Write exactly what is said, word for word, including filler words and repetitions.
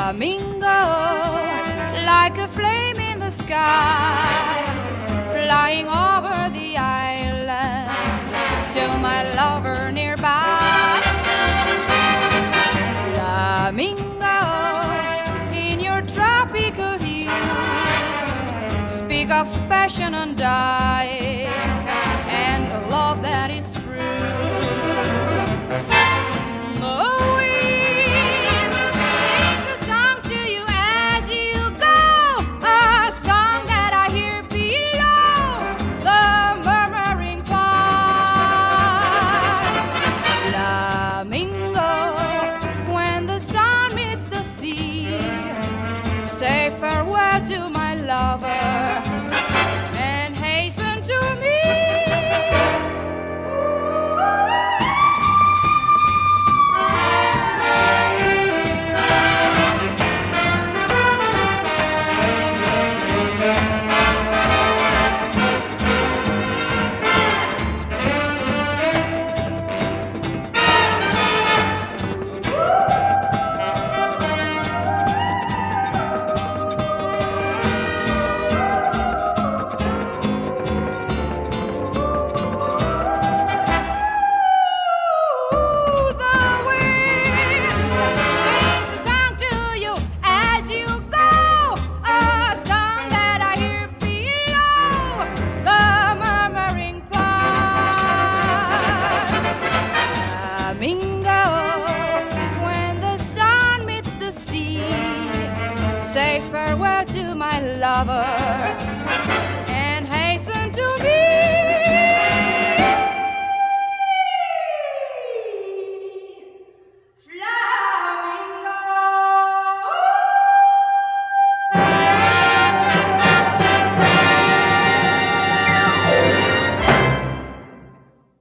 flamingo, like a flame in the sky, flying over the island to my lover nearby. Flamingo, in your tropical hue, speak of passion undying and the love that is true. Say farewell to my lover and hasten to me. When the sun meets the sea, say farewell to my lover